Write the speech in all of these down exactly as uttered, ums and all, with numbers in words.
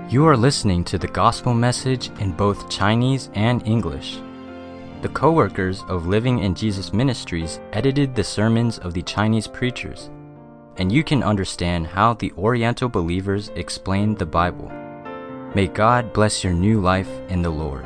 You are listening to the gospel message in both Chinese and English. The co-workers of Living in Jesus Ministries edited the sermons of the Chinese preachers, and you can understand how the Oriental believers explained the Bible. May God bless your new life in the Lord.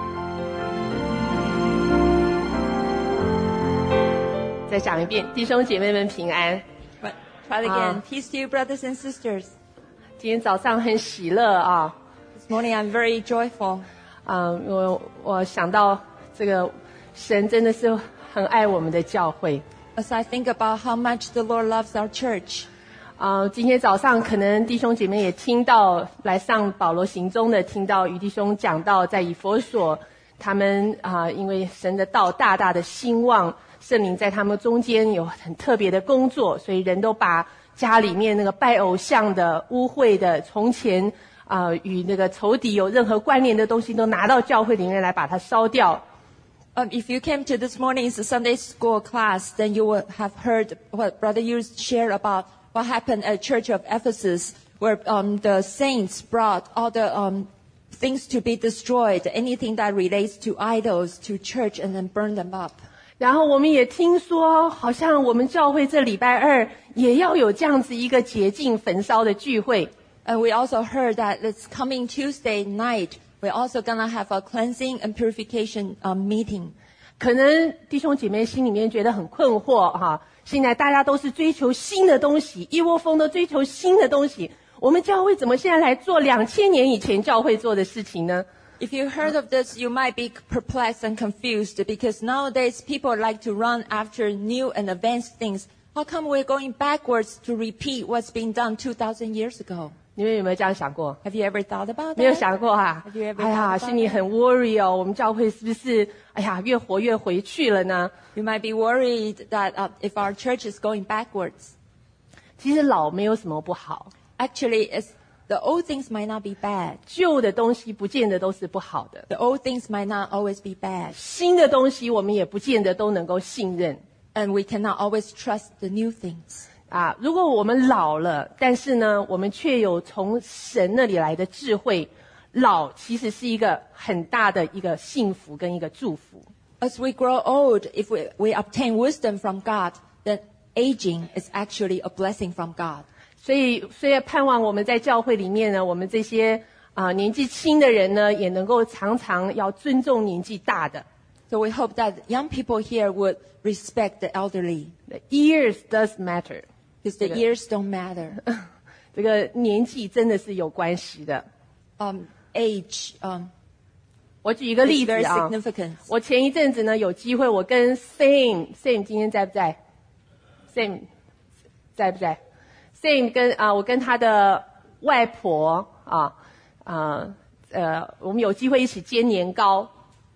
再讲一遍，弟兄姐妹们平安。 Try it again. Ah. Peace to you, brothers and sisters. 今天早上很喜乐啊， This morning I'm very joyful. 嗯，我我想到这个神真的是很爱我们的教会。 As I think about how much the Lord loves our church. 啊，今天早上可能弟兄姐妹也听到来上保罗行踪的，听到于弟兄讲到在以弗所，他们啊，因为神的道大大的兴旺，圣灵在他们中间有很特别的工作，所以人都把家里面那个拜偶像的、污秽的、从前啊、呃、与那个仇敌有任何关联的东西，都拿到教会里面来把它烧掉。 Um, if you came to this morning's Sunday school class, then you would have heard what Brother Yu shared about what happened at Church of Ephesus, where um, the saints brought all the um, things to be destroyed, anything that relates to idols, to church, and then burn them up. 然后我们也听说，好像我们教会这礼拜二也要有这样子一个洁净焚烧的聚会。 And we also heard that this coming Tuesday night, we're also going to have a cleansing and purification um, meeting. 可能弟兄姐妹心里面觉得很困惑哈，现在大家都是追求新的东西，一窝蜂的追求新的东西。我们教会怎么现在来做两千年以前教会做的事情呢？ If you heard of this, you might be perplexed and confused because nowadays people like to run after new and advanced things. How come we're going backwards to repeat what's been done two thousand years ago? 你们有没有这样想过？ Have you ever thought about 没有 that? 想过哈、 Have you ever 哎呀， thought about 心里很 worry 哦，我们教会是不是哎呀越活越回去了呢？ You might be worried that uh, if our church is going backwards. 其实老没有什么不好， Actually, it's, the old things might not be bad. 旧的东西不见得都是不好的， The old things might not always be bad. 新的东西我们也不见得都能够信任。 And we cannot always trust the new things. 啊，如果我们老了，但是呢，我们却有从神那里来的智慧，老其实是一个很大的一个幸福跟一个祝福。 As we grow old, if we, we obtain wisdom from God, then aging is actually a blessing from God. 所以，所以盼望我们在教会里面呢，我们这些啊、年纪轻的人呢，也能够常常要尊重年纪大的。 So we hope that young people here would respect the elderly, The years does matter， because the years don't matter. 这个年纪真的是有关系的。 Um, age um, 我举一个 is 例子 very 啊， significant. 我前一阵子呢有机会，我跟 Sam Sam 今天在不在 ？Sam 在不在 ？Sam 跟啊、我跟他的外婆啊啊呃，我们有机会一起煎年糕。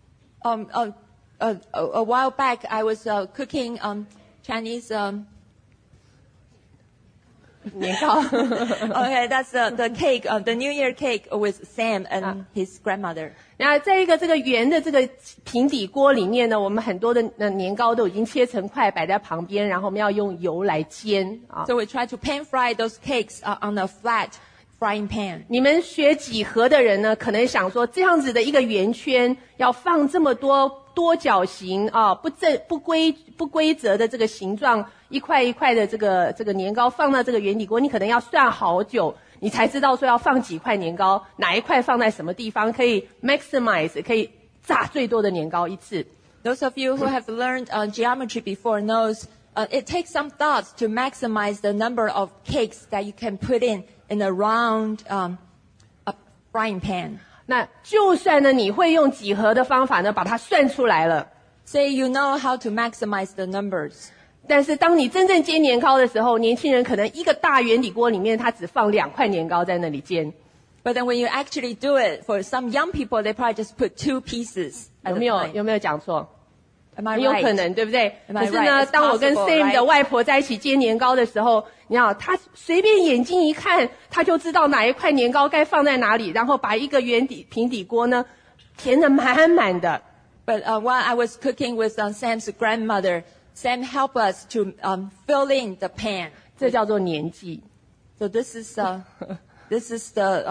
Um, uh, uh, a, a while back, I was uh, cooking um, Chinese. Um, 年糕 okay, that's uh, the cake, uh, the New Year cake with Sam and Ah. his grandmother. 然后在一个这个圆的这个平底锅里面呢，我们很多的呃年糕都已经切成块摆在旁边，然后我们要用油来煎啊。 So we try to pan fry those cakes uh, on a flat frying pan. 你们学几何的人呢，可能想说这样子的一个圆圈要放这么多多角形啊，不正不规不规则的这个形状，一块一块的这个这个年糕放到这个圆底锅，你可能要算好久，你才知道说要放几块年糕，哪一块放在什么地方可以 maximize 可以炸最多的年糕一次。 Those of you who have learned uh, geometry before knows uh, it takes some thought to maximize the number of cakes that you can put in in a round um, a frying pan. 那就算呢你会用几何的方法呢把它算出来了， Say you know how to maximize the numbers. 但是当你真正煎年糕的时候，年轻人可能一个大圆底锅里面他只放两块年糕在那里煎， But then when you actually do it, for some young people, they probably just put two pieces 有 at a 没有 time. 有没有讲错？ Am I 很有 right? 可能，对不对？ Am 可 I 是呢， right? It's 当我跟 possible, Sam 的 right? 外婆在一起煎年糕的时候，你知道，她随便眼睛一看，她就知道哪一块年糕该放在哪里，然后把一个圆底平底锅呢填得满满的。 But uh, while I was cooking with uh, Sam's grandmother, Sam helped us to um, fill in the pan. 这叫做年纪。 So this is uh, this is the um,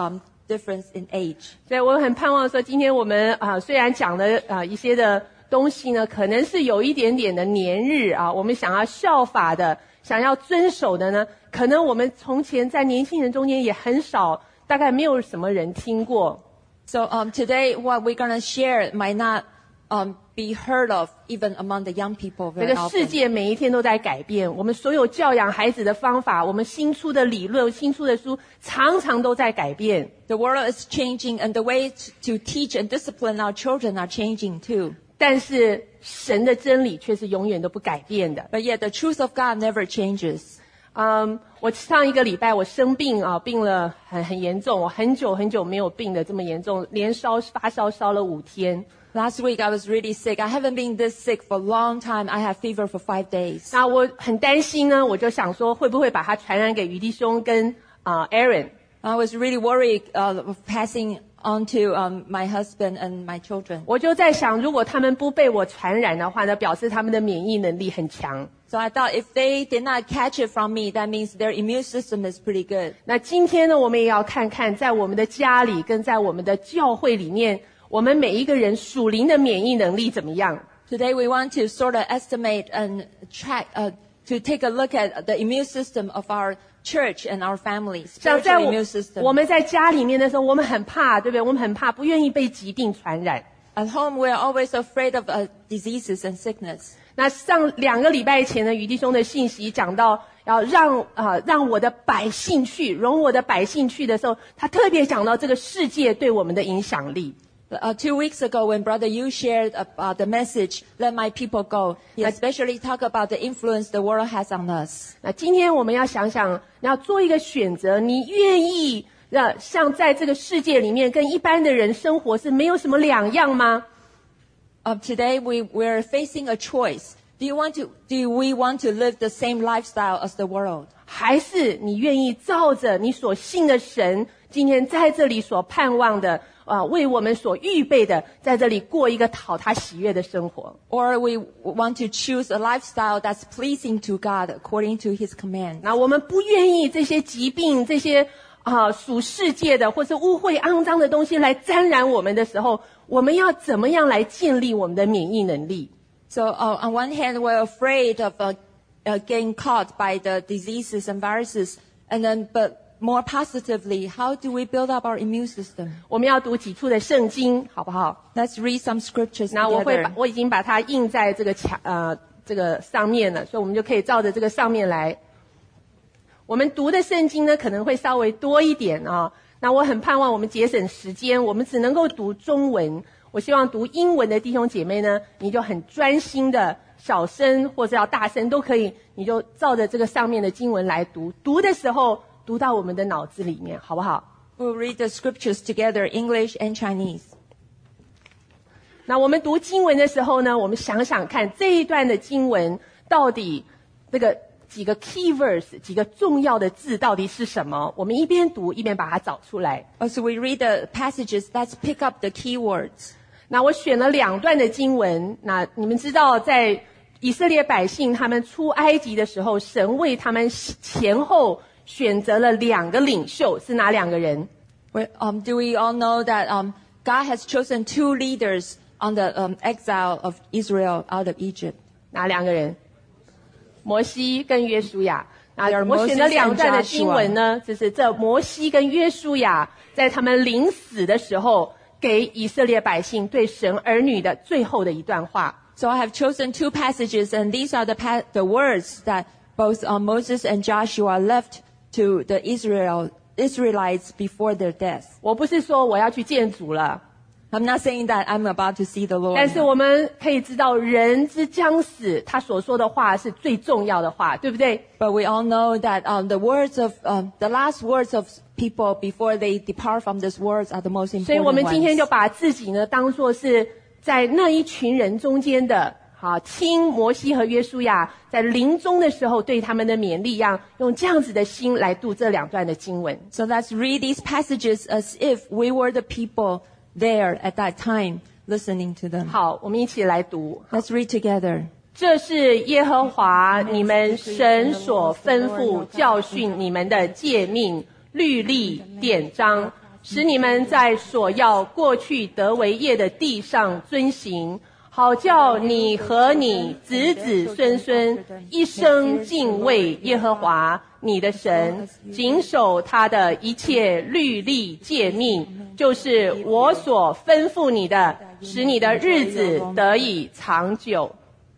difference in age. 所以我很盼望说，今天我们啊、呃，虽然讲的啊、呃、一些的东西呢，可能是有一点点的年日啊，我们想要效法的，想要遵守的呢，可能我们从前在年轻人中间也很少，大概没有什么人听过。 So um, today, what we're going to share might not um, be heard of even among the young people 这 very 个世 often. 界每一天都在改变，我们所有教养孩子的方法，我们新出的理论、新出的书，常常都在改变。 The world is changing, and the way to, to teach and discipline our children are changing too. 但是神的真理却是永远都不改变的。 But yet, the truth of God never changes. 嗯，我上一个礼拜我生病啊，病了很很严重，我很久很久没有病的这么严重，连烧发烧烧了五天。 Last week, I was really sick. I haven't been this sick for a long time. I have fever for five days. 那我很担心呢，我就想说会不会把它传染给于弟兄跟啊、呃、Aaron。 I was really worried uh, of passing on to um, my husband and my children. 我就在想，如果他们不被我传染的话呢，表示他们的免疫能力很强。 So I thought if they did not catch it from me, that means their immune system is pretty good. 那今天呢，我们也要看看，在我们的家里跟在我们的教会里面，我们每一个人属灵的免疫能力怎么样？ Today we want to sort of estimate and track, uh, to take a look at the immune system of our church and our families, 像在 spiritual 我 immune system. 我们在家里面的时候，我们很怕，对不对？我们很怕，不愿意被疾病传染。 At home, we are always afraid of uh, diseases and sickness. 那上两个礼拜前呢，于弟兄的信息讲到要让啊、呃、让我的百姓去，容我的百姓去的时候，他特别讲到这个世界对我们的影响力。 Uh, two weeks ago, when Brother Yu shared about the message, "Let my people go," he especially talked about the influence the world has on us. 那今天我们要想想，你要做一个选择，你愿意让像在这个世界里面跟一般的人生活是没有什么两样吗？ Uh, today, we we're facing a choice. Do you want to? Do we want to live the same lifestyle as the world? 还是你愿意照着你所信的神，今天在这里所盼望的啊、呃，为我们所预备的，在这里过一个讨他喜悦的生活？ Or we want to choose a lifestyle that's pleasing to God according to His command? 那我们不愿意这些疾病、这些啊、呃、属世界的或是污秽肮脏的东西来沾染我们的时候，我们要怎么样来建立我们的免疫能力？ So uh, on one hand, we're afraid of uh, uh, getting caught by the diseases and viruses, and then, but more positively, how do we build up our immune system? 我们要读几处的圣经，好不好？ Let's read some scriptures 那我会把 together. 我已经把它印在这个墙呃这个上面了，所以我们就可以照着这个上面来。我们读的圣经呢可能会稍微多一点啊、哦。那我很盼望我们节省时间，我们只能够读中文。我希望读英文的弟兄姐妹呢，你就很专心的小声或者要大声都可以，你就照着这个上面的经文来读。读的时候读到我们的脑子里面，好不好？ We'll read the scriptures together, English and Chinese. 那我们读经文的时候呢，我们想想看这一段的经文到底这个几个 key verse 几个重要的字到底是什么？我们一边读一边把它找出来。 Also, we read the passages. Let's pick up the key words. 那我选了两段的经文。那你们知道，在以色列百姓他们出埃及的时候，神为他们前后选择了两个领袖，是哪两个人？ We, um, do we all know that um, God has chosen two leaders on the um, exile of Israel out of Egypt? 哪两个人？摩西跟约书亚。那 There are 我选的 Moses 两 and 段的经文呢，就是这摩西跟约书亚在他们临死的时候，给以色列百姓对神儿女的最后的一段话。 So I have chosen two passages, and these are the pa- the words that both uh, Moses and Joshua left to the Israel Israelites before their death. 我不是说我要去见主了， I'm not saying that I'm about to see the Lord. 但是我们可以知道，人之将死，他所说的话是最重要的话，对不对？ But we all know that um, the words of um, the last words of people before they depart from this world are the most 所以我 important 们今天 ones. 就把自己呢当作是在那一群人中间的，好听摩西和约书亚在临终的时候对他们的勉励一样，用这样子的心来读这两段的经文。 So let's read these passages as if we were the people there at that time, listening to them. 好，我们一起来读。 Let's read together. 这是耶和华你们神所吩咐教训你们的诫命、律例、典章， 使你们在所要过去得为业的地上遵行，好叫你和你子子孙孙一生敬畏耶和华你的神，谨守他的一切律例诫命，就是我所吩咐你的，使你的日子得以长久。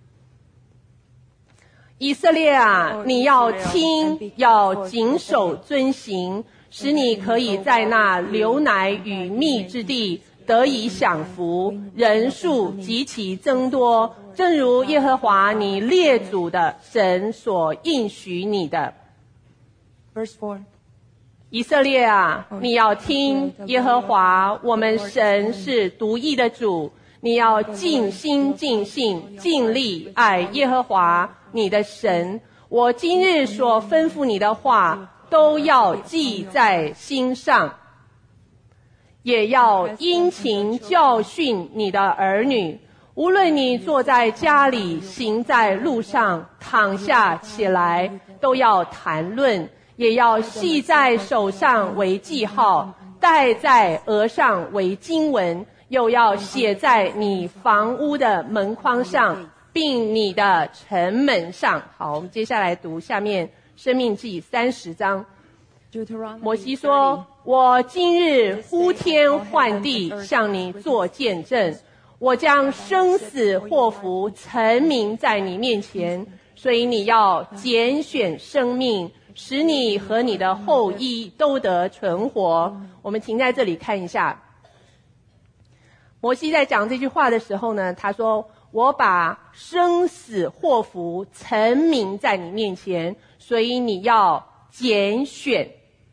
以色列啊，你要听，要谨守遵行，使你可以在那流奶与蜜之地得以享福，人数极其增多，正如耶和华你列祖的神所应许你的。 Verse four. 以色列啊，你要听，耶和华我们神是独一的主，你要尽心尽性尽力爱耶和华你的神。我今日所吩咐你的话，都要记在心上，也要殷勤教训你的儿女。无论你坐在家里，行在路上，躺下起来，都要谈论，也要系在手上为记号，戴在额上为经文，又要写在你房屋的门框上，并你的城门上。好，我们接下来读下面申命记三十章。摩西说，我今日呼天唤地向你做见证，我将生死祸福陈明在你面前，所以你要拣选生命，使你和你的后裔都得存活。我们停在这里看一下，摩西在讲这句话的时候呢，他说，我把生死祸福陈明在你面前，所以你要拣选。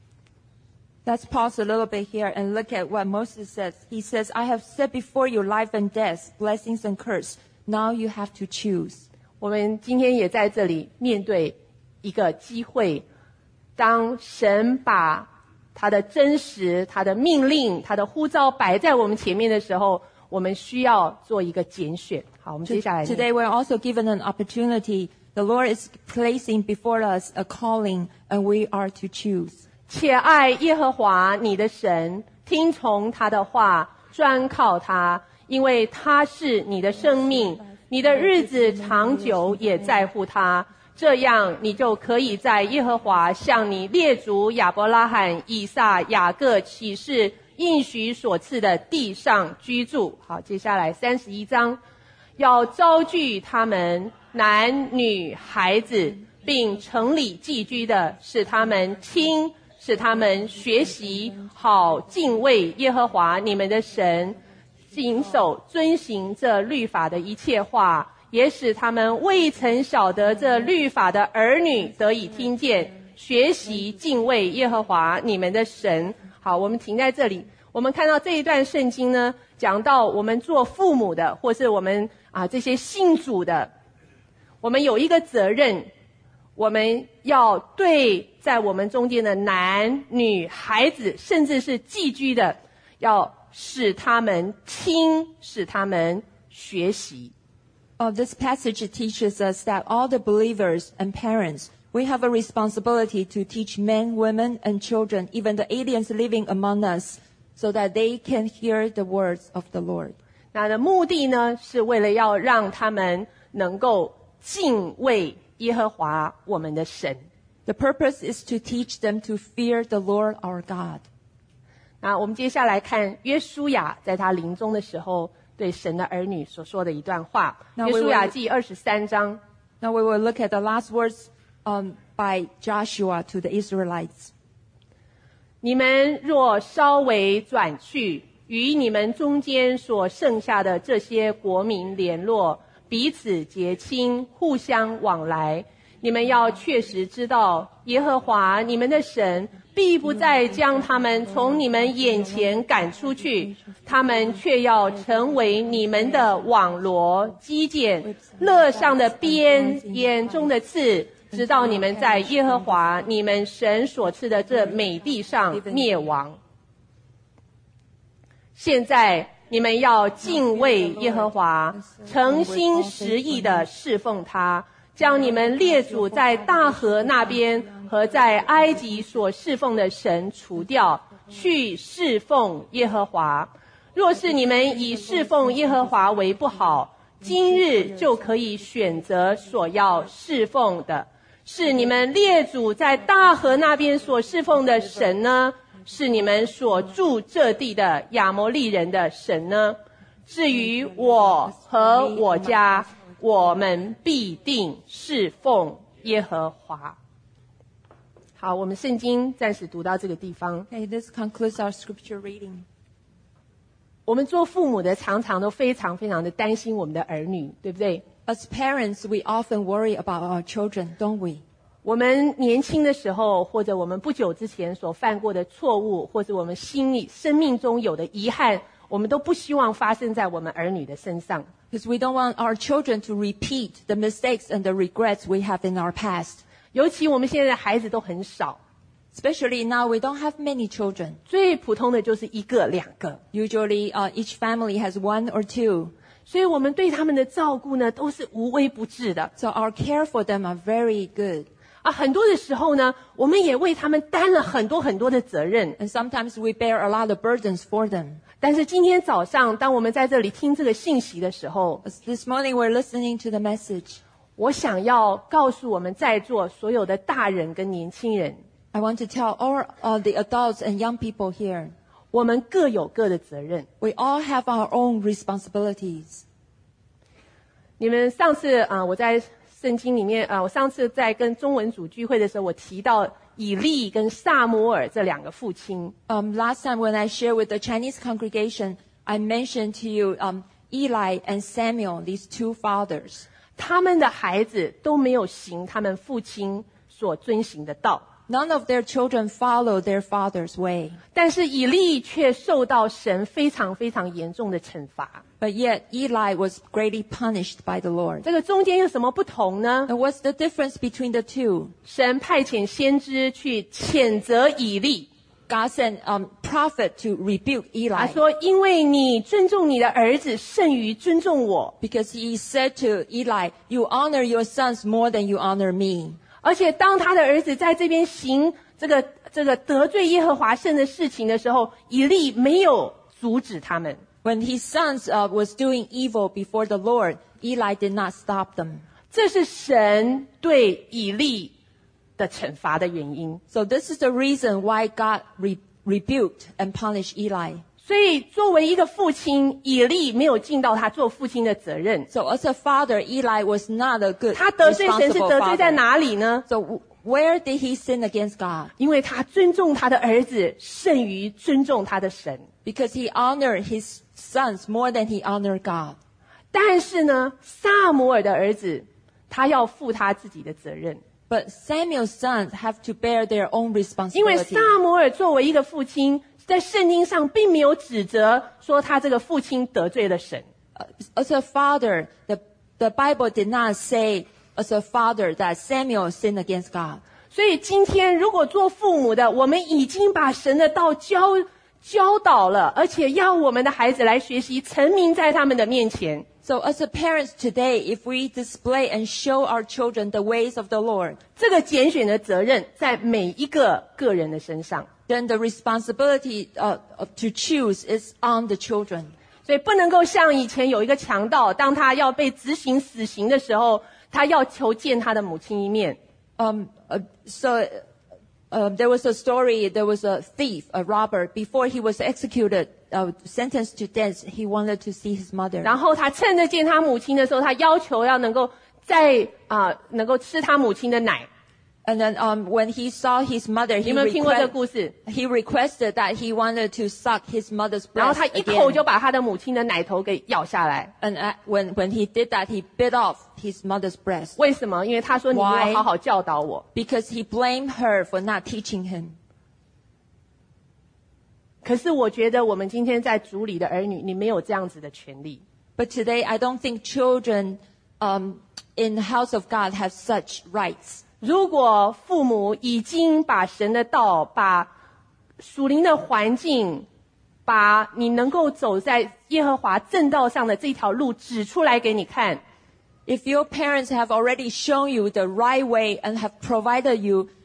Let's pause a little bit here and look at what Moses says. He says, I have set before you life and death, blessings and curse. Now you have to choose. 我们今天也在这里面对一个机会，当神把他的真实、他的命令、他的呼召摆在我们前面的时候，我们需要做一个拣选。好，我们接下来 Today we're also given an opportunity. The Lord is placing before us a calling, and we are to choose. 且爱耶和华你的神，听从他的话，专靠他，因为他是你的生命，你的日子长久也在乎他。这样你就可以在耶和华向你列祖亚伯拉罕、以撒、雅各起誓应许所赐的地上居住。好，接下来三十一章，要招聚他们男女孩子，并城里寄居的，使他们听，使他们学习，好敬畏耶和华你们的神，谨守遵行这律法的一切话，也使他们未曾晓得这律法的儿女得以听见，学习敬畏耶和华你们的神。好，我们停在这里。我们看到这一段圣经呢，讲到我们做父母的，或是我们啊这些信主的，我们有一个责任，我们要对在我们中间的男女孩子，甚至是寄居的，要使他们听，使他们学习。 Oh, this passage teaches us that all the believers and parents, we have a responsibility to teach men, women, and children, even the aliens living among us, so that they can hear the words of the Lord. 那的目的呢，是为了要让他们能够敬畏耶和华我们的神。 The purpose is to teach them to fear the Lord our God. 那我们接下来看约书亚在他临终的时候对神的儿女所说的一段话。约书亚记二十三章。 Now we will look at the last words um, by Joshua to the Israelites. 你们若稍微转去，与你们中间所剩下的这些国民联络，彼此结亲，互相往来，你们要确实知道，耶和华你们的神必不再将他们从你们眼前赶出去，他们却要成为你们的网罗、基建、肋上的鞭、眼中的刺，直到你们在耶和华你们神所赐的这美地上灭亡。现在你们要敬畏耶和华，诚心实意地侍奉他，将你们列祖在大河那边和在埃及所侍奉的神除掉， 去侍奉耶和华。若是你们以侍奉耶和华为不好，今日就可以选择所要侍奉的，是你们列祖在大河那边所侍奉的神呢，是你们所住这地的亚摩利人的神呢？至于我和我家，我们必定侍奉耶和华。好，我们圣经暂时读到这个地方。 Okay, this concludes our scripture reading. 我们做父母的常常都非常非常的担心我们的儿女，对不对？ As parents, we often worry about our children, don't we? 我们年轻的时候，或者我们不久之前所犯过的错误，或者我们心里生命中有的遗憾，我们都不希望发生在我们儿女的身上。 Because we don't want our children to repeat the mistakes and the regrets we have in our past. 尤其我们现在的孩子都很少， Especially now, we don't have many children. 最普通的就是一个两个， Usually, uh, each family has one or two. 所以我们对他们的照顾呢，都是无微不至的 So our care for them are very good. 啊。很多的时候呢，我们也为他们担了很多很多的责任。 And sometimes we bear a lot of burdens for them. 但是今天早上，当我们在这里听这个信息的时候， As this morning, we're listening to the message. 我想要告诉我们在座所有的大人跟年轻人， I want to tell all uh, the adults and young people here, 我们各有各的责任。 we all have our own responsibilities. 你们上次啊、呃，我在圣经里面啊、呃，我上次在跟中文组聚会的时候，我提到以利跟撒母耳这两个父亲。 Um, last time when I shared with the Chinese congregation, I mentioned to you um, Eli and Samuel, these two fathers. 他们的孩子都没有行他们父亲所遵行的道， None of their children follow their father's way. 但是以利却受到神非常非常严重的惩罚。 But yet Eli was greatly punished by the Lord. 这个中间有什么不同呢？ And what's the difference between the two? 神派遣先知去谴责以利， God sent um, prophet to rebuke 他 Eli 说：“因为你尊重你的儿子胜于尊重我， because he said to Eli, you honor your sons more than you honor me. 而且当他的儿子在这边行这个这个得罪耶和华神的事情的时候，以利没有阻止他们。 When his sons uh, was doing evil before the Lord, Eli did not stop them. 这是神对以利的惩罚的原因。 So this is the reason why God re- rebuked and punished Eli. 所以作为一个父亲，以利没有尽到他做父亲的责任。 So as a father, Eli was not a good 他得罪神是 responsible 得罪在 father. 哪里呢？ So w- where did he sin against God? 因为他尊重他的儿子胜于尊重他的神。 Because he honored his sons more than he honored God. 但是呢，撒母耳的儿子，他要负他自己的责任， But Samuel's sons have to bear their own 因为 responsibility. 撒母耳作为一个父亲，在圣经上并没有指责说他这个父亲得罪了神。 Uh, As a father, the, the Bible did not say as a father that Samuel sinned against God. 所以今天如果做父母的，我们已经把神的道教教导了，而且要我们的孩子来学习，沉迷在他们的面前。 So as a parents today, if we display and show our children the ways of the Lord, 这个拣选的责任在每一个个人的身上， then the responsibility uh, of- to choose is on the children. 所以不能够像以前有一个强盗，当他要被执行死刑的时候，他要求见他的母亲一面。 Um, uh, so uh, there was a story, there was a thief, a robber, before he was executed, uh, sentenced to death, he wanted to see his mother. 然后他趁着见他母亲的时候，他要求要能够再啊、能够吃他母亲的奶。 And then um, when he saw his mother, 你 he, 有没有听过这个 request, 故事？ he requested that he wanted to suck his mother's 然后 breast 他一口 again. 就把他的母亲的奶头给咬下来。 And uh, when, when he did that, he bit off his mother's breast 为什么？因为他说你没 Why？ 有好好教导我。 because he blamed her for not teaching him. 可是我觉得我们今天在主里的儿女，你没有这样子的权利。 But today, I don't think children um, in the house of God have such rights. 如果父母已经把神的道、把属灵的环境、把你能够走在耶和华正道上的这条路指出来给你看， If your parents have already shown you the right way and have provided you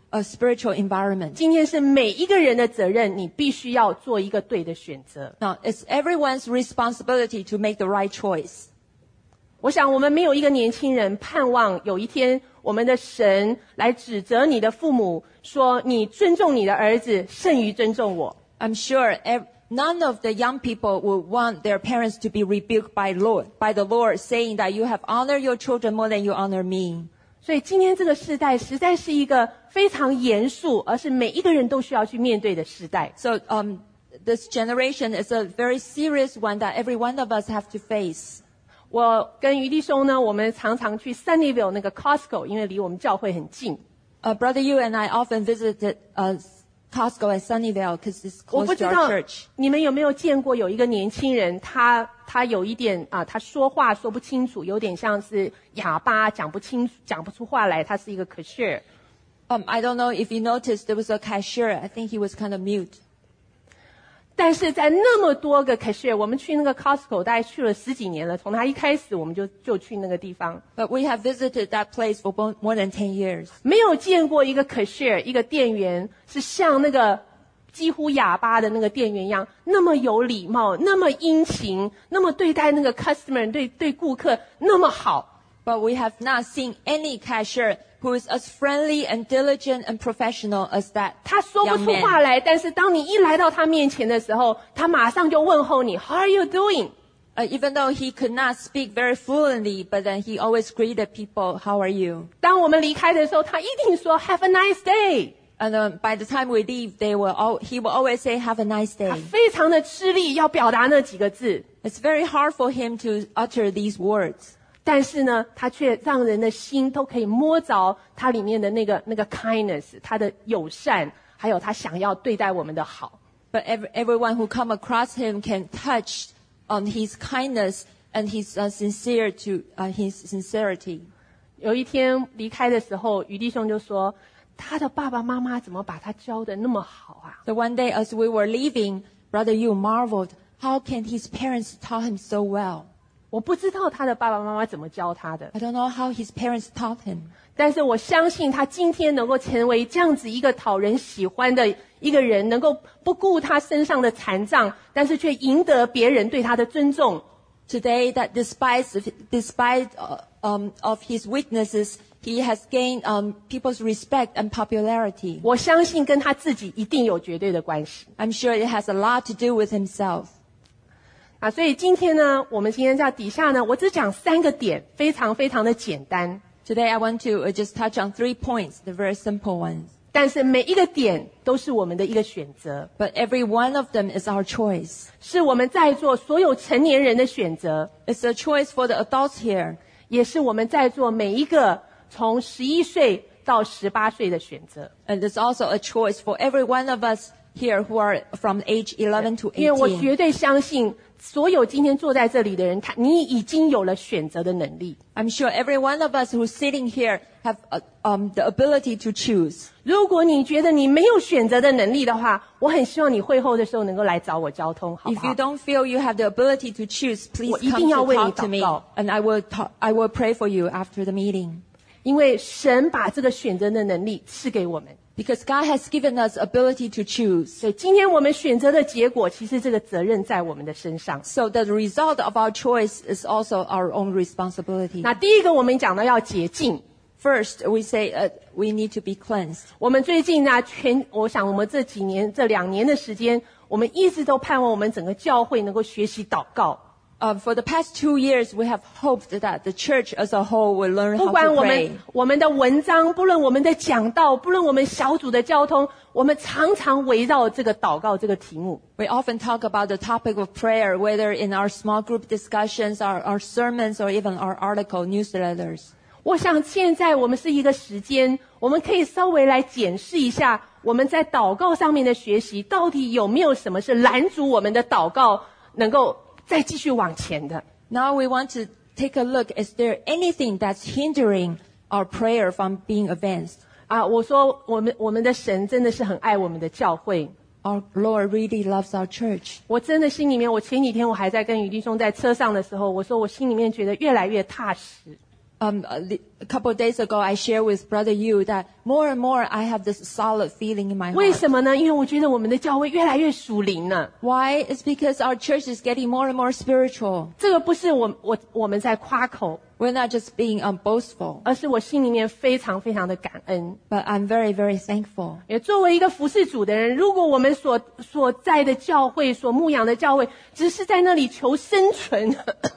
a spiritual environment. 今天是每一个人的责任，你必须要做一个对的选择。 Now, it's everyone's responsibility to make the right choice. 我想我们没有一个年轻人盼望有一天我们的神来指责你的父母，说你尊重你的儿子胜于尊重我。 I'm sure ev- none of the young people would want their parents to be rebuked by Lord, by the Lord, saying that you have honored your children more than you honor me. 所以今天这个时代实在是一个非常严肃，而是每一个人都需要去面对的时代。 So um, this generation is a very serious one that every one of us have to face. 我跟于弟兄呢，我们常常去 Sunnyvale 那个 Costco， 因为离我们教会很近。 Uh, Brother Yu and I often visited uh, Costco at Sunnyvale because it's 我 close 不 to 知 our 道 church. 你们有没有见过有一个年轻人，他他有一点啊，他说话说不清楚，有点像是哑巴，讲不清楚，讲不出话来。他是一个 cashier。 Um, I don't know if you noticed, there was a cashier. I think he was kind of mute. 但是在那么多个 cashier， 我们去那个 Costco 大概去了十几年了，从他一开始我们就就去那个地方， But we have visited that place for mo- more than ten years. 没有见过一个 cashier 一个店员是像那个几乎哑巴的那个店员一样，那么有礼貌，那么殷勤，那么对待那个 customer 对对顾客那么好。 But we have not seen any cashier who is as friendly and diligent and professional as that 他说不 young 出话 man. 来，但是当你一来到他面前的时候，他马上就问候你 ，How are you doing？ Uh, even though he could not speak very fluently, but then he always greeted people, how are you? 当我们离开的时候，他一定说 Have a nice day。 And uh, by the time we leave, they will all, he will always say, have a nice 他 day. 非常的吃力，要表达那几个字。 It's very hard for him to utter these words. 但是呢，他却让人的心都可以摸着他里面的那个那个 kindness， 他的友善，还有他想要对待我们的好。 But every, everyone who come across him can touch on his kindness and his uh, sincere to uh, his sincerity. 有一天离开的时候，于弟兄就说，他的爸爸妈妈怎么把他教的那么好啊？ So one day as we were leaving, Brother Yu marveled, how can his parents taught him so well? 我不知道他的爸爸妈妈怎么教他的， I don't know how his parents taught him. 但是我相信他今天能够成为这样子一个讨人喜欢的一个人，能够不顾他身上的残障，但是却赢得别人对他的尊重。 Today, that despite, despite uh, um, of his weaknesses, he has gained um, people's respect and popularity. 我相信跟他自己一定有绝对的关系。 I'm sure it has a lot to do with himself. 啊，所以今天呢，我们今天在底下呢，我只讲三个点，非常非常的简单， Today, I want to uh, just touch on three points, the very simple ones. 但是每一个点都是我们的一个选择， But every one of them is our choice. 是我们在座所有成年人的选择， It's a choice for the adults here. 也是我们在座每一个从十一岁到十八岁的选择。 And it's also a choice for every one of us here wwho are from age eleven to 因为我 eighteen. 绝对相信，所有今天坐在这里的人，他你已经有了选择的能力。 I'm sure every one of us who's sitting here have uh, um, the ability to choose. 如果你觉得你没有选择的能力的话，我很希望你会后的时候能够来找我交通，好不 If you 好？ don't feel you have the ability to choose, please 我一 come 定要 to 为你 talk to 祷 me, 告。 and I will talk, I will pray for you after the meeting. 因为神把这个选择的能力赐给我们， Because God has given us ability to choose. 所以今天我们选择的结果，其实这个责任在我们的身上。 So the result of our choice is also our own responsibility. 那第一个，我们讲到要洁净。 First, we say uh, we need to be cleansed. 我们最近呢，全我想我们这几年这两年的时间，我们一直都盼望我们整个教会能够学习祷告。 Uh, for the past two years, we have hoped that the church as a whole will learn 不 how 管 to 我 pray. 们我们的文章，不论我们的讲道，不论我们小组的交通，我们常常围绕这个祷告这个题目。 We often talk about the topic of prayer, whether in our small group discussions, our, our sermons, or even our article newsletters. 我想现在我们是一个时间，我们可以稍微来检视一下我们在祷告上面的学习，到底有没有什么是拦阻我们的祷告能够再继续往前的。 Now we want to take a look, is there anything that's hindering our prayer from being advanced? 啊，我说我们我们的神真的是很爱我们的教会。 Our Lord really loves our church. 我真的心里面，我前几天我还在跟于弟兄在车上的时候，我说我心里面觉得越来越踏实。 Um, a, li- a couple of days ago, I shared with Brother Yu that more and more I have this solid feeling in my 为 heart. 什么呢？因为我觉得我们的教会越来越属灵了。 Why? It's because our church is getting more and more spiritual. 这个不是我我我们在夸口， We're not just being um, boastful, 而是我心里面非常非常的感恩。 but I'm very, very thankful. 也作为一个服侍主的人，如果我们所所在的教会、所牧养的教会，只是在那里求生存，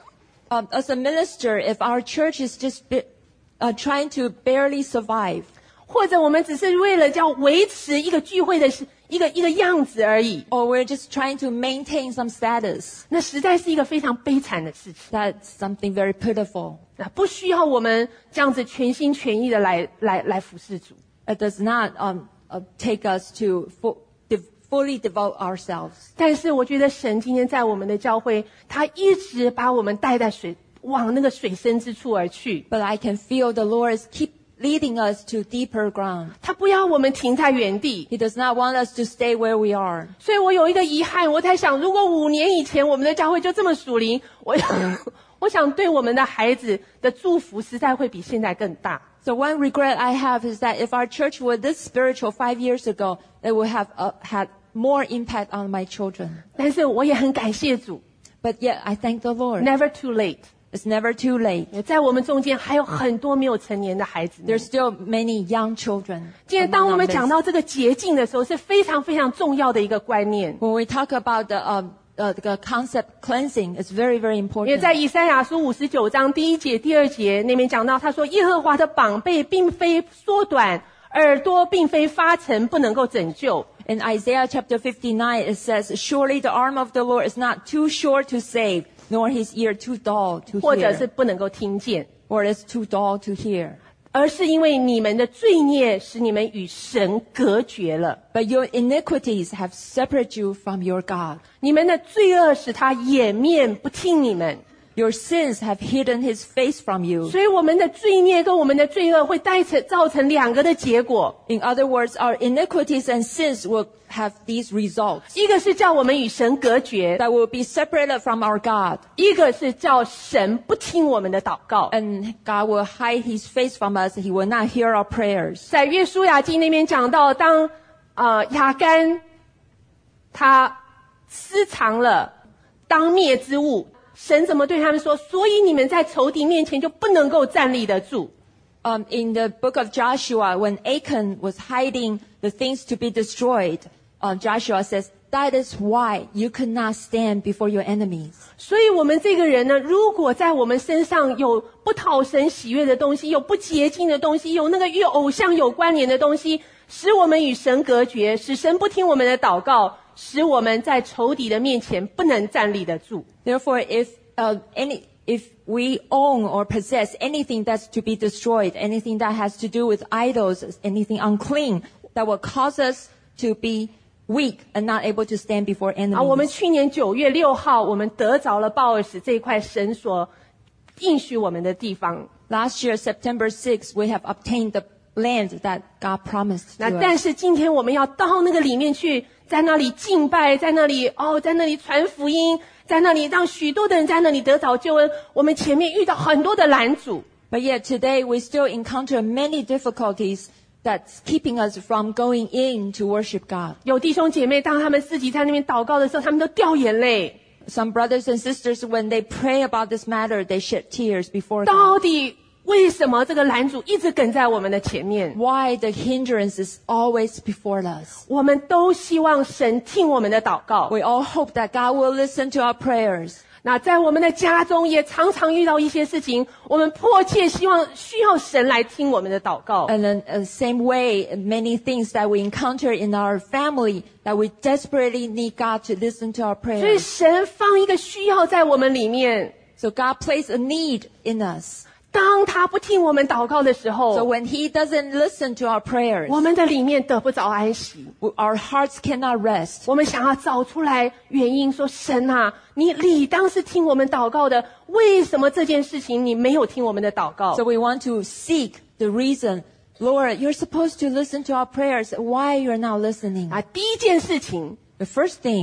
Um, as a minister, if our church is just be, uh, trying to barely survive, 或者我们只是为了要维持一个聚会的是一个一个样子而已， or we're just trying to maintain some status, 那实在是一个非常悲惨的事情。 that's something very pitiful. 啊，不需要我们这样子全心全意的来来来服侍主。 It does not um, uh, take us to fu- de- fully devote ourselves. 但是我觉得神今天在我们的教会，他一直把我们带在水往那个水深之处而去， But I can feel the Lord is keep leading us to deeper ground. 他不要我们停在原地。 He does not want us to stay where we are. 所以我有一个遗憾，我在想，如果五年以前我们的教会就这么属灵，我想我想对我们的孩子的祝福实在会比现在更大。 So one regret I have is that if our church were this spiritual five years ago, it would have uh, had more impact on my children. 但是我也很感谢主 But yet I thank the Lord. ，Never too late。 It's never too late. 在我们中间还有很多没有成年的孩子们。 There's still many young children. 今天当我 among 们 our 讲 midst. 到这个洁净的时候，是非常非常重要的一个观念。 When we talk about the, uh, uh, the concept cleansing, it's very, very 因为 important. 在以赛亚书五十九章第一节、第二节那边讲到，他说：“耶和华的膀臂并非缩短，耳朵并非发沉，不能够拯救。” In Isaiah chapter fifty-nine, it says, Surely the arm of the Lord is not too short to save, nor his ear too dull to 或者是 hear, 不能够听见， or is too dull to hear. 而是因为你们的罪孽使你们与神隔绝了， But your iniquities have separated you from your God. 你们的罪恶使他掩面不听你们。 Your sins have hidden his face from you. 所以我们的罪孽跟我们的罪恶会带成造成两个的结果， In other words, our iniquities and sins will have these results. 一个是叫我们与神隔绝， That will be separated from our God. 一个是叫神不听我们的祷告。 And God will hide his face from us. He will not hear our prayers. 在约书亚记那边讲到，当呃亚干他私藏了当灭之物，神怎么对他们说？所以你们在仇敌面前就不能够站立得住。 Um, in the book of Joshua, when Achan was hiding the things to be destroyed, uh, Joshua says, that is why you could not stand before your enemies. 所以我们这个人呢，如果在我们身上有不讨神喜悦的东西，有不洁净的东西，有那个与偶像有关联的东西，使我们与神隔绝，使神不听我们的祷告，使我们在仇敌的面前不能站立得住。 Therefore, if uh, any, if we own or possess anything that's to be destroyed, anything that has to do with idols, anything unclean, that will cause us to be weak and not able to stand before 啊，我们 enemies. 去年九月六号，我们得着了鲍尔什这一块神所应许我们的地方。 Last year, September sixth, we have obtained the land that God promised 那 to 但 us. 是今天我们要到那个里面去，在那里敬拜，在那里哦，在那里传福音，在那里让许多的人在那里得着救恩。我们前面遇到很多的拦阻， But yet today, we still encounter many difficulties that's keeping us from going in to worship God. 有弟兄姐妹当他们自己在那边祷告的时候，他们都掉眼泪。 Some brothers and sisters, when they pray about this matter, they shed tears before 到 God. 底为什么这个拦阻一直跟在我们的前面？ Why the hindrance is always before us. 我们都希望神听我们的祷告。 We all hope that God will listen to our prayers. 那在我们的家中也常常遇到一些事情，我们迫切希望需要神来听我们的祷告。 And in the same way, many things that we encounter in our family that we desperately need God to listen to our 所以 prayers. 神放一个需要在我们里面， So God placed a need in us. 当他不听我们祷告的时 So 候， when He doesn't listen to our prayers, 我们的里面得不着安息。 our hearts cannot rest. 我们想要找出来原因，说神啊，你理当是听我们祷告的，为什么这件事情你没有听我们的祷告？ So we want to seek the reason. Lord, you're supposed to listen to our prayers. Why you're not listening? 啊，第一件事情， The first thing,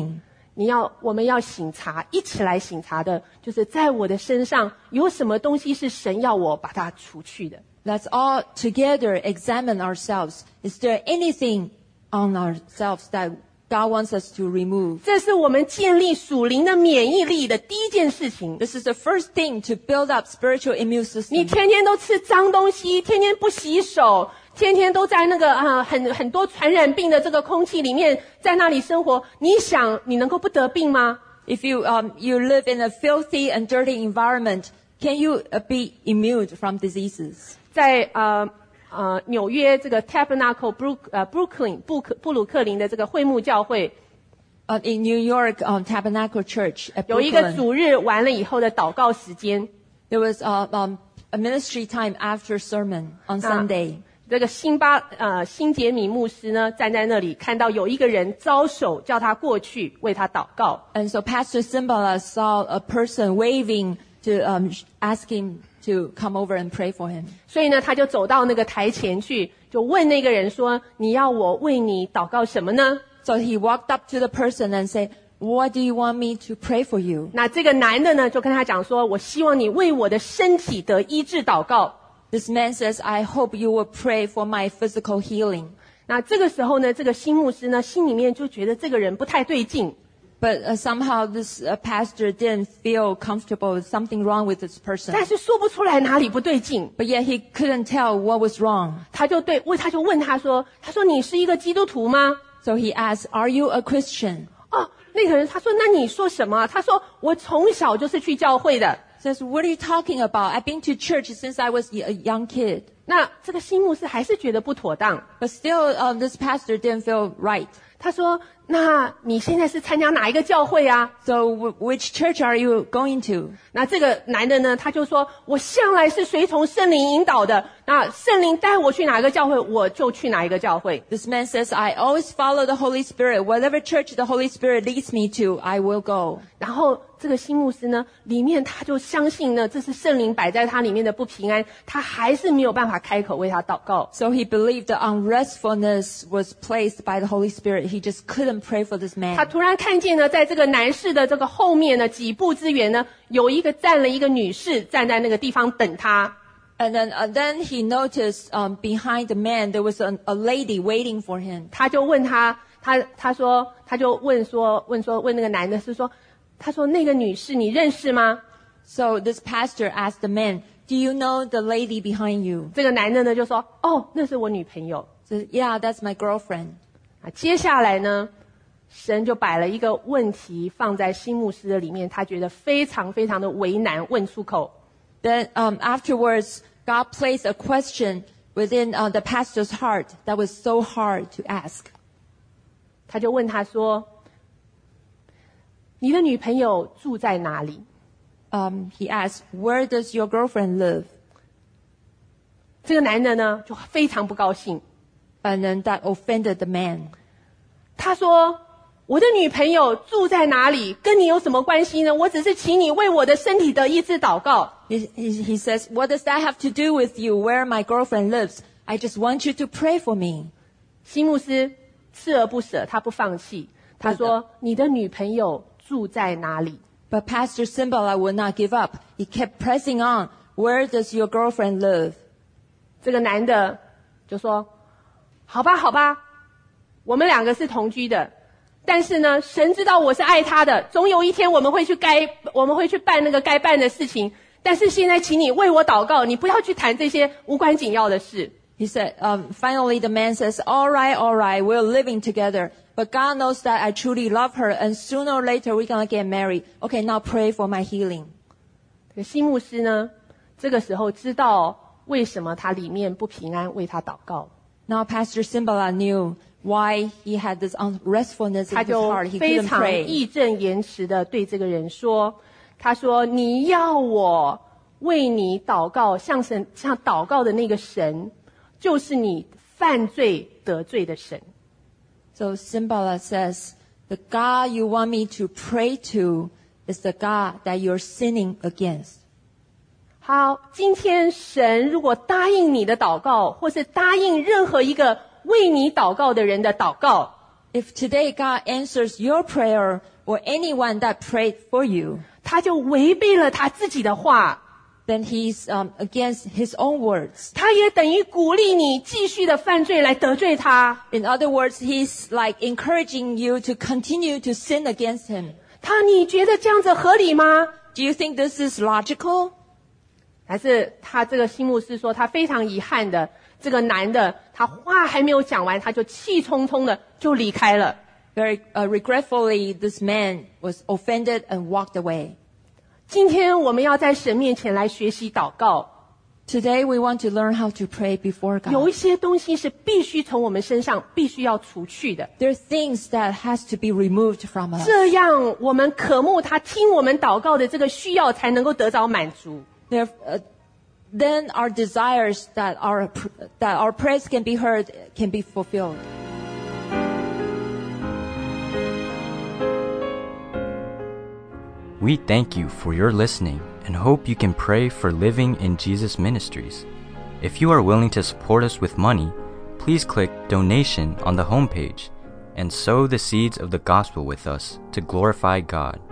你要我们要省察，一起来省察的，就是在我的身上有什么东西是神要我把它除去的。 Let's all together examine ourselves. Is there anything on ourselves that God wants us to remove? 这是我们建立属灵的免疫力的第一件事情。 This is the first thing to build up spiritual immune 你 system. 天天都吃脏东西，天天不洗手，天天都在那个啊很很多传染病的这个空气里面，在那里生活，你想你能够不得病吗？ If you um, you live in a filthy and dirty environment, can you uh, be immune from diseases? 在呃呃纽约这个 Tabernacle Brook 呃 Brooklyn 布克布鲁克林的这个会幕教会， Uh, in New York, um, Tabernacle Church at 有一个 Brooklyn, 主日完了以后的祷告时间。 there was uh, um, a ministry time after sermon on 那 Sunday. 这个辛巴呃辛杰米牧师呢站在那里，看到有一个人招手叫他过去为他祷告。 And so Pastor Simbala saw a person waving to um, ask him to come over and pray for him. 所以呢，他就走到那个台前去，就问那个人说：“你要我为你祷告什么呢？” So he walked up to the person and said, "What do you want me to pray for you?" 那这个男的呢，就跟他讲说：“我希望你为我的身体得医治祷告。” This man says, "I hope you will pray for my physical healing." 那这个时候呢，这个新牧师呢，心里面就觉得这个人不太对劲。 But uh, somehow this uh, pastor didn't feel comfortable with something wrong with this person. 但是说不出来哪里不对劲， But yet he couldn't tell what was wrong. 他就对问，他就问他说：“他说你是一个基督徒吗 So he asked, "Are you a Christian?" ？” 哦，那个人他说：“那你说什么？”他说：“我从小就是去教会的。” Says, "What are you talking about? I've been to church since I was a young kid." 那这个新牧师还是觉得不妥当， But still, uh, this pastor didn't feel right. 他说：“那你现在是参加哪一个教会啊？” So w- which church are you going to? 那这个男的呢，他就说：“我向来是随从圣灵引导的，那圣灵带我去哪一个教会，我就去哪一个教会。” This man says, "I always follow the Holy Spirit. Whatever church the Holy Spirit leads me to, I will go." 然后这个新牧师呢，里面他就相信呢，这是圣灵摆在他里面的不平安，他还是没有办法开口为他祷告。 So he believed the unrestfulness was placed by the Holy Spirit. He just couldn't pray for this 他 man. 突然看见呢，在这个男士的这个后面呢，几步之远呢，有一个站了一个女士站在那个地方等他。 And then, uh, then he noticed um, behind the man there was a, a lady waiting for him. 他就问他，他他说，他就问说，问说，问那个男的是说，他说那个女士你认识吗？ So this pastor asked the man, "Do you know the lady behind you?" 这个男的呢就说，哦，那是我女朋友。 Says, "Yeah, that's my girlfriend." 啊，接下来呢，神就摆了一个问题放在新牧师的里面，他觉得非常非常的为难，问出口。 Then um, afterwards, God placed a question within uh, the pastor's heart that was so hard to ask. 他就问他说：“你的女朋友住在哪里？” Um, he asked, "Where does your girlfriend live?" 这个男的呢就非常不高兴， And then that offended the man. 他说：“我的女朋友住在哪里，跟你有什么关系呢？我只是请你为我的身体得医治祷告。” He, he, he says, "What does that have to do with you, where my girlfriend lives? I just want you to pray for me." 西牧师锲而不舍，他不放弃。他说：“你的女朋友住在哪里？” But Pastor Simbala would not give up. He kept pressing on. "Where does your girlfriend live?" 这个男的就说：“好吧，好吧，我们两个是同居的，但是呢，神知道我是爱他的，总有一天我们会去该我们会去办那个该办的事情。但是现在，请你为我祷告，你不要去谈这些无关紧要的事。” He said, um, finally the man says, "All right, all right, we're living together. But God knows that I truly love her, and sooner or later we're going to get married. Okay, now pray for my healing." 这个新牧师呢，这个时候知道为什么他里面不平安，为他祷告。 Now Pastor Simbala knew why he had this unrestfulness 他 in his 就 heart. He 非 couldn't 常 pray. 义正言辞的对这个人说：“他说你要我为你祷告，像神像祷告的那个神，就是你犯罪得罪的神。” So Simbala says, "The God you want me to pray to is the God that you're sinning against." 好，今天神如果答应你的祷告，或是答应任何一个为你祷告的人的祷告， If today God answers your prayer or anyone that prayed for you, 他就违背了他自己的话， then he's um, against his own words. 他也等于鼓励你继续的犯罪来得罪他。 In other words, he's like encouraging you to continue to sin against him. 他你觉得这样子合理吗？ Do you think this is logical? 还是他这个新牧师说，他非常遗憾的，这个男的他话还没有讲完，他就气冲冲的就离开了。 Very uh, regretfully, this man was offended and walked away. 今天我们要在神面前来学习祷告， Today, we want to learn how to pray before 有一 God. 些东西是必须从我们身上必须要除去的， There are things that has to be removed from us. 这样我们渴慕他听我们祷告的这个需要才能够得着满足。 There, uh, then our desires that our pr- that our prayers can be heard can be fulfilled. We thank you for your listening and hope you can pray for Living in Jesus Ministries. If you are willing to support us with money, please click Donation on the homepage and sow the seeds of the gospel with us to glorify God.